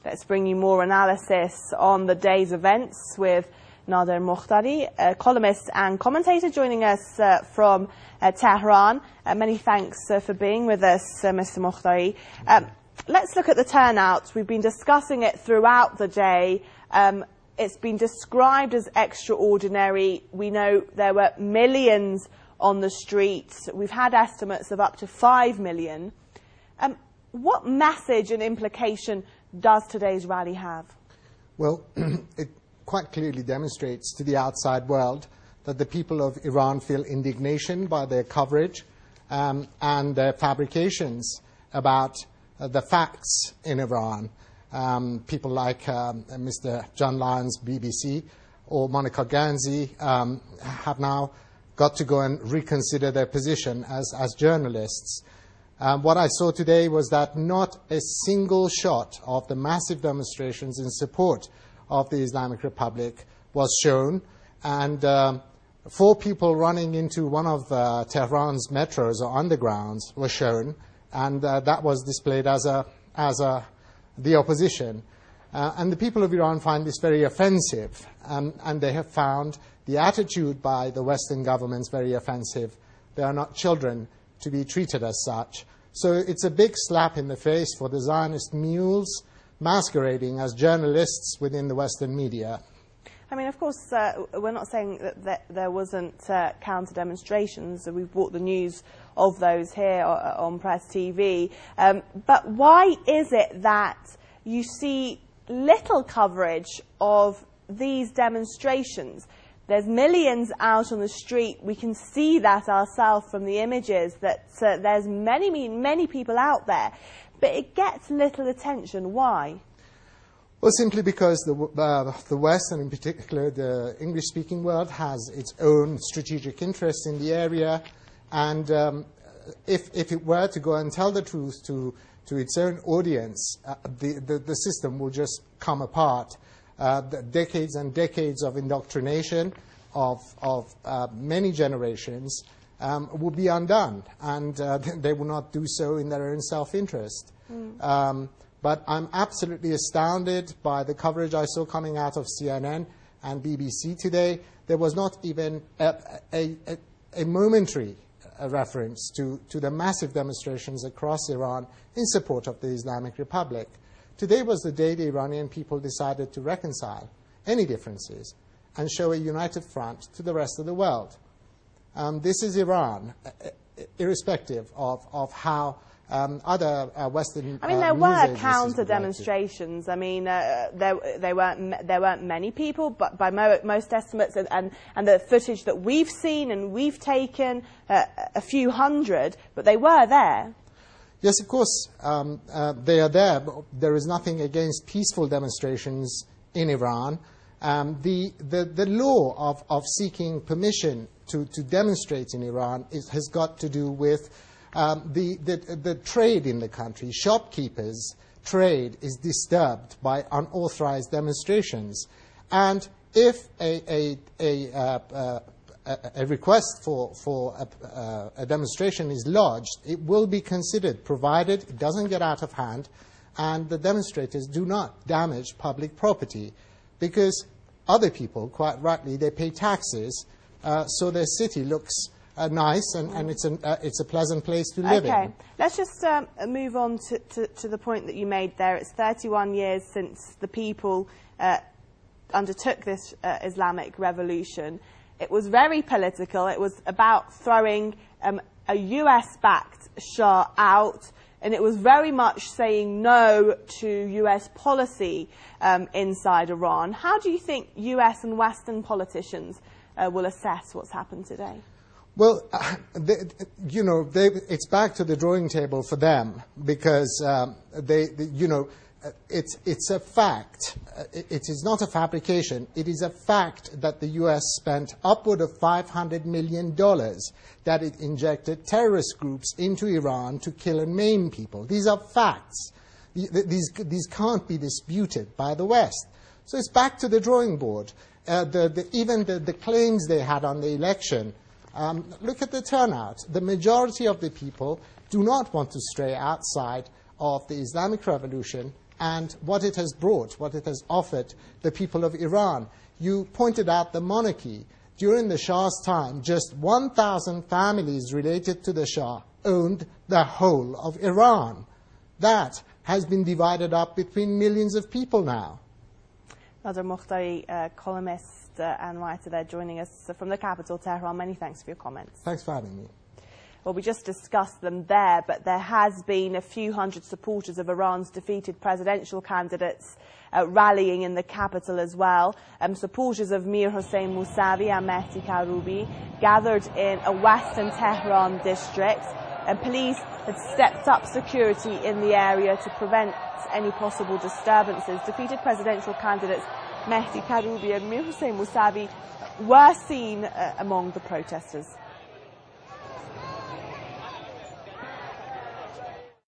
Let's bring you more analysis on the day's events with Nader Mokhtari, a columnist and commentator joining us from Tehran. Many thanks for being with us, Mr. Mokhtari. Let's look at the turnout. We've been discussing it throughout the day. It's been described as extraordinary. We know there were millions on the streets. We've had estimates of up to 5 million. What message and implication does today's rally have? Well, it quite clearly demonstrates to the outside world that the people of Iran feel indignation by their coverage and their fabrications about the facts in Iran. People like Mr. John Lyons, BBC, or Monica Ganzi have now got to go and reconsider their position as journalists. What I saw today was that not a single shot of the massive demonstrations in support of the Islamic Republic was shown, and 4 people running into one of Tehran's metros or undergrounds were shown, and that was displayed as the opposition. And the people of Iran find this very offensive, and they have found the attitude by the Western governments very offensive. They are not children to be treated as such. So it's a big slap in the face for the Zionist mules masquerading as journalists within the Western media. I mean, of course, we're not saying that there wasn't counter-demonstrations. We've brought the news of those here on Press TV. But why is it that you see little coverage of these demonstrations? There's millions out on the street. We can see that ourselves from the images, that there's many people out there. But it gets little attention. Why? Well, simply because the West, and in particular the English-speaking world, has its own strategic interests in the area. And if it were to go and tell the truth to its own audience, the system will just come apart. Decades and decades of indoctrination of many generations will be undone, and they will not do so in their own self-interest. But I'm absolutely astounded by the coverage I saw coming out of CNN and BBC today. There was not even a momentary reference to the massive demonstrations across Iran in support of the Islamic Republic. Today was the day the Iranian people decided to reconcile any differences and show a united front to the rest of the world. This is Iran, irrespective of how other Western I mean, there were counter-demonstrations. I mean, there weren't many people, but by most estimates, and the footage that we've seen and we've taken, a few hundred, but they were there. Yes, of course, they are there, but there is nothing against peaceful demonstrations in Iran. The law of seeking permission to demonstrate in Iran has got to do with the trade in the country. Shopkeepers' trade is disturbed by unauthorized demonstrations. And if a request for a demonstration is lodged, it will be considered, provided it doesn't get out of hand and the demonstrators do not damage public property, because other people, quite rightly, they pay taxes, so their city looks nice and it's a pleasant place to live in. Okay, let's just move on to the point that you made there. It's 31 years since the people undertook this Islamic revolution. It was very political. It was about throwing a US-backed Shah out, and it was very much saying no to US policy inside Iran. How do you think US and Western politicians will assess what's happened today? Well, it's back to the drawing table for them, because it's a fact. It is not a fabrication. It is a fact that the U.S. spent upward of $500 million that it injected terrorist groups into Iran to kill and maim people. These are facts. These can't be disputed by the West. So it's back to the drawing board. Even the claims they had on the election, look at the turnout. The majority of the people do not want to stray outside of the Islamic Revolution and what it has brought, what it has offered the people of Iran. You pointed out the monarchy. During the Shah's time, just 1,000 families related to the Shah owned the whole of Iran. That has been divided up between millions of people now. Nader Mokhtari, columnist and writer there, joining us from the capital, Tehran. Many thanks for your comments. Thanks for having me. Well, we just discussed them there, but there has been a few hundred supporters of Iran's defeated presidential candidates rallying in the capital as well. Supporters of Mir Hossein Mousavi and Mehdi Karoubi gathered in a western Tehran district, and police had stepped up security in the area to prevent any possible disturbances. Defeated presidential candidates Mehdi Karoubi and Mir Hossein Mousavi were seen among the protesters.